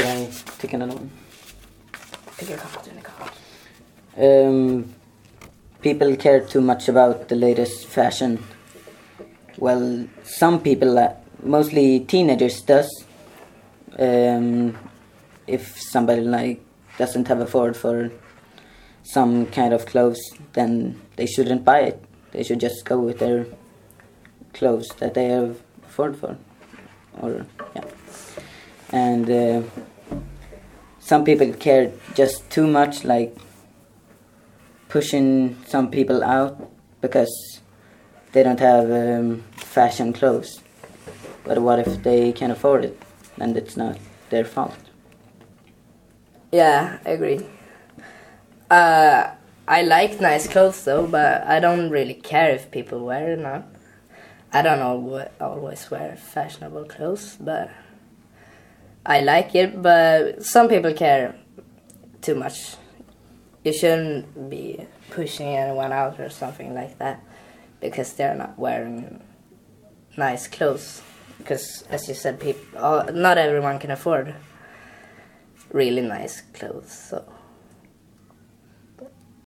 I take another one? Pick a card, any card. People care too much about the latest fashion. Well, some people, mostly teenagers, does. If somebody like doesn't have afford for some kind of clothes, then they shouldn't buy it. They should just go with their clothes that they have afford for. And some people care just too much, like pushing some people out because they don't have fashion clothes. But what if they can afford it? Then it's not their fault. Yeah, I agree. I like nice clothes though, but I don't really care if people wear it or not. I don't always wear fashionable clothes, but I like it. But some people care too much. You shouldn't be pushing anyone out or something like that because they're not wearing nice clothes. Because, as you said, not everyone can afford really nice clothes, so